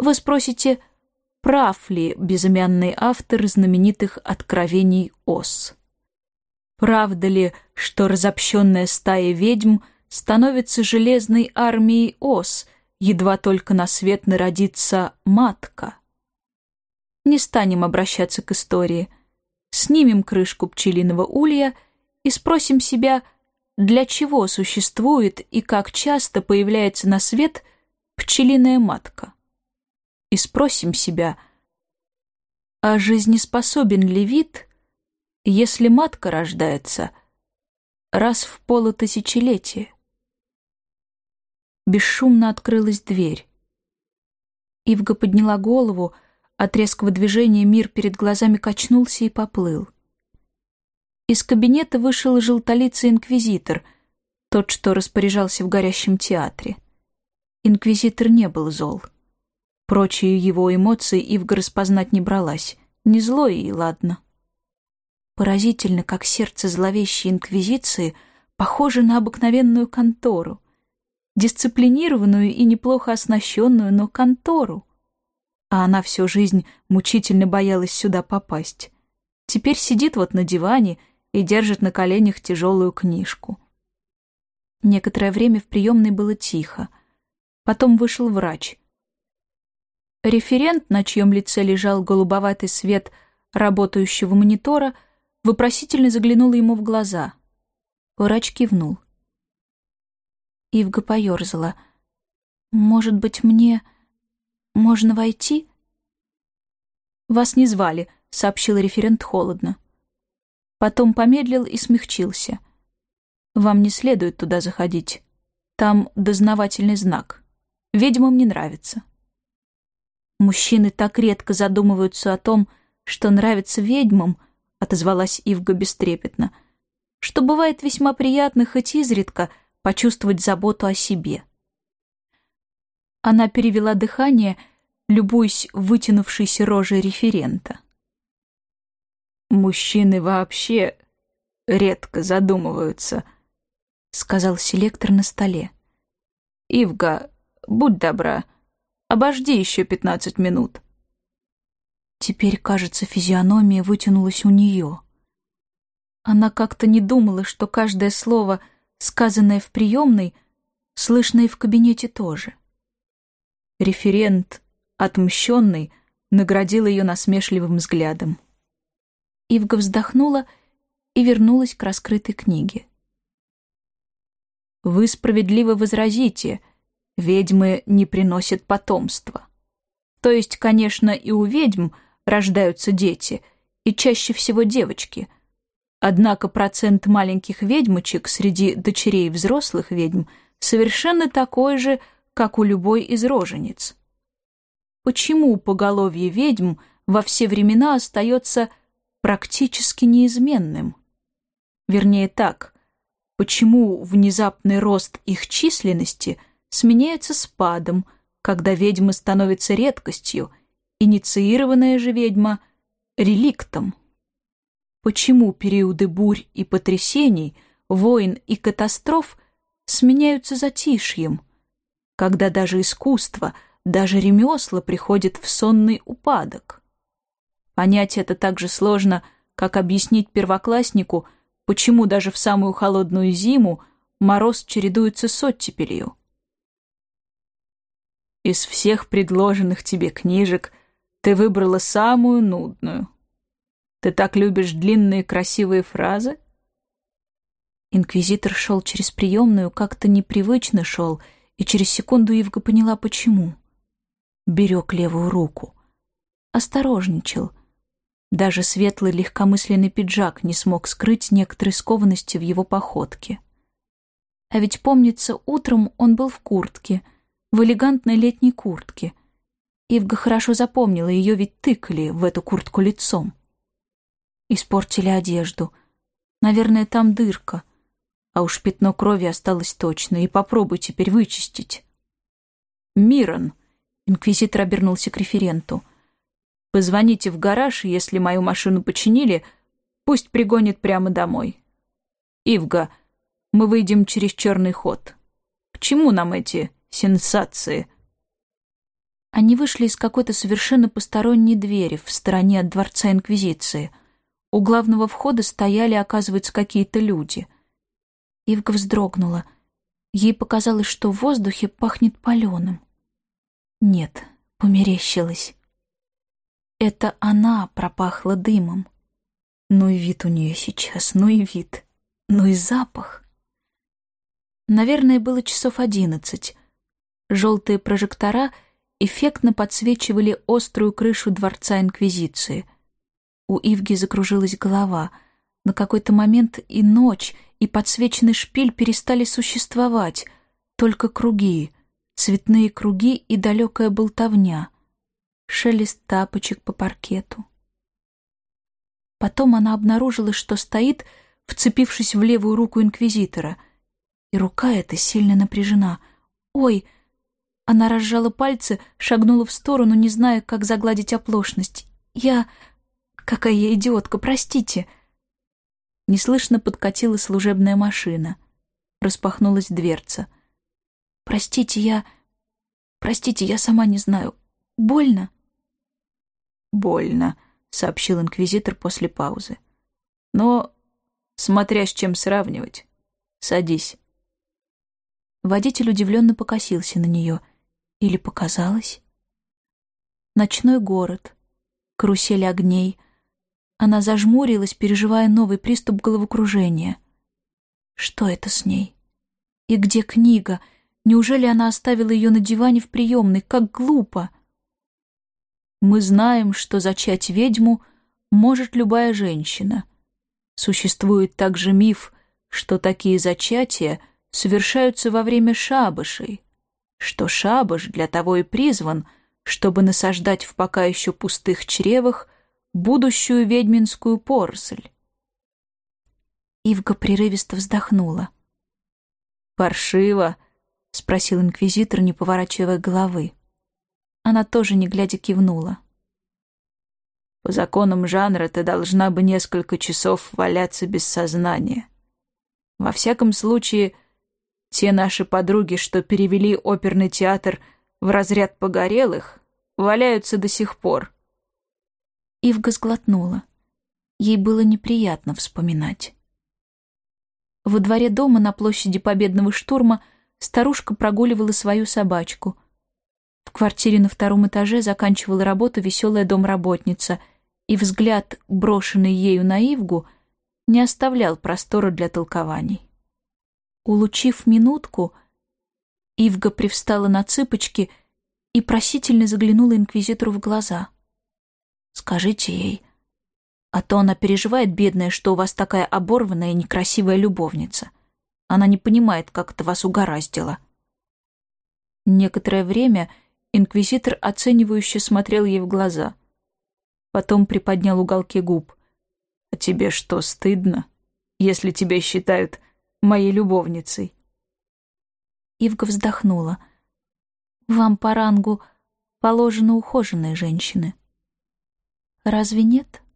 Вы спросите, прав ли безымянный автор знаменитых «Откровений Ос»? Правда ли, что разобщенная стая ведьм становится железной армией ос, едва только на свет народится матка? Не станем обращаться к истории. Снимем крышку пчелиного улья и спросим себя, для чего существует и как часто появляется на свет пчелиная матка. И спросим себя, а жизнеспособен ли вид, если матка рождается раз в полутысячелетие? Бесшумно открылась дверь. Ивга подняла голову, от резкого движения мир перед глазами качнулся и поплыл. Из кабинета вышел желтолицый инквизитор, тот, что распоряжался в горящем театре. Инквизитор не был зол. Прочие его эмоции Ивга распознать не бралась. Не злой и ладно. Поразительно, как сердце зловещей инквизиции похоже на обыкновенную контору. Дисциплинированную и неплохо оснащенную, но контору. А она всю жизнь мучительно боялась сюда попасть. Теперь сидит вот на диване и держит на коленях тяжелую книжку. Некоторое время в приемной было тихо. Потом вышел врач. Референт, на чьем лице лежал голубоватый свет работающего монитора, вопросительно заглянула ему в глаза. Врач кивнул. Ивга поерзала. «Может быть, мне можно войти?» «Вас не звали», — сообщил референт холодно. Потом помедлил и смягчился. «Вам не следует туда заходить. Там дознавательный знак. Ведьмам не нравится». «Мужчины так редко задумываются о том, что нравится ведьмам», — отозвалась Ивга бестрепетно, «что бывает весьма приятно хоть изредка почувствовать заботу о себе». Она перевела дыхание, любуясь вытянувшейся рожей референта. «Мужчины вообще редко задумываются», — сказал селектор на столе. «Ивга, будь добра, обожди еще 15 минут». Теперь, кажется, физиономия вытянулась у нее. Она как-то не думала, что каждое слово, сказанное в приемной, слышно и в кабинете тоже. Референт, отмщенный, наградил ее насмешливым взглядом. Ивга вздохнула и вернулась к раскрытой книге. «Вы справедливо возразите, ведьмы не приносят потомства. То есть, конечно, и у ведьм рождаются дети, и чаще всего девочки. Однако процент маленьких ведьмочек среди дочерей взрослых ведьм совершенно такой же, как у любой из рожениц. Почему поголовье ведьм во все времена остается практически неизменным? Вернее так, почему внезапный рост их численности сменяется спадом, когда ведьмы становятся редкостью, инициированная же ведьма — реликтом? Почему периоды бурь и потрясений, войн и катастроф сменяются затишьем, когда даже искусство, даже ремесла приходят в сонный упадок? Понять это так же сложно, как объяснить первокласснику, почему даже в самую холодную зиму мороз чередуется с оттепелью. «Из всех предложенных тебе книжек ты выбрала самую нудную. Ты так любишь длинные красивые фразы?» Инквизитор шел через приемную, как-то непривычно шел, и через секунду Ивга поняла, почему. Берег левую руку. Осторожничал. Даже светлый легкомысленный пиджак не смог скрыть некоторой скованности в его походке. А ведь, помнится, утром он был в куртке, в элегантной летней куртке. Ивга хорошо запомнила, ее ведь тыкали в эту куртку лицом. Испортили одежду. Наверное, там дырка. А уж пятно крови осталось точно, и попробуй теперь вычистить. «Мирон», — инквизитор обернулся к референту, — «позвоните в гараж, и если мою машину починили, пусть пригонит прямо домой. Ивга, мы выйдем через черный ход. К чему нам эти сенсации?» Они вышли из какой-то совершенно посторонней двери в стороне от Дворца Инквизиции. У главного входа стояли, оказывается, какие-то люди. Ивга вздрогнула. Ей показалось, что в воздухе пахнет паленым. Нет, померещилась. Это она пропахла дымом. Ну и вид у нее сейчас, ну и вид, ну и запах. Наверное, было часов 11. Желтые прожектора эффектно подсвечивали острую крышу Дворца Инквизиции. У Ивги закружилась голова. На какой-то момент и ночь, и подсвеченный шпиль перестали существовать. Только круги, цветные круги и далекая болтовня. Шелест тапочек по паркету. Потом она обнаружила, что стоит, вцепившись в левую руку инквизитора. И рука эта сильно напряжена. «Ой!» Она разжала пальцы, шагнула в сторону, не зная, как загладить оплошность. «Я... Какая я идиотка, простите!» Неслышно подкатила служебная машина. Распахнулась дверца. «Простите, я... Простите, я сама не знаю. Больно?» «Больно», — сообщил инквизитор после паузы. «Но, смотря с чем сравнивать. Садись». Водитель удивленно покосился на нее. Или показалось? Ночной город, карусель огней. Она зажмурилась, переживая новый приступ головокружения. Что это с ней? И где книга? Неужели она оставила ее на диване в приемной? Как глупо! Мы знаем, что зачать ведьму может любая женщина. Существует также миф, что такие зачатия совершаются во время шабашей, что шабаш для того и призван, чтобы насаждать в пока еще пустых чревах будущую ведьминскую поросль. Ивга прерывисто вздохнула. «Паршиво?» — спросил инквизитор, не поворачивая головы. Она тоже, не глядя, кивнула. «По законам жанра ты должна бы несколько часов валяться без сознания. Во всяком случае, те наши подруги, что перевели оперный театр в разряд погорелых, валяются до сих пор». Ивга сглотнула. Ей было неприятно вспоминать. Во дворе дома на площади Победного штурма старушка прогуливала свою собачку. В квартире на 2-м этаже заканчивала работу веселая домработница, и взгляд, брошенный ею на Ивгу, не оставлял простора для толкований. Улучив минутку, Ивга привстала на цыпочки и просительно заглянула инквизитору в глаза. «Скажите ей, а то она переживает, бедная, что у вас такая оборванная и некрасивая любовница. Она не понимает, как это вас угораздило». Некоторое время инквизитор оценивающе смотрел ей в глаза. Потом приподнял уголки губ. «А тебе что, стыдно, если тебя считают моей любовницей?» Ивга вздохнула. «Вам по рангу положено ухоженные женщины. Разве нет?»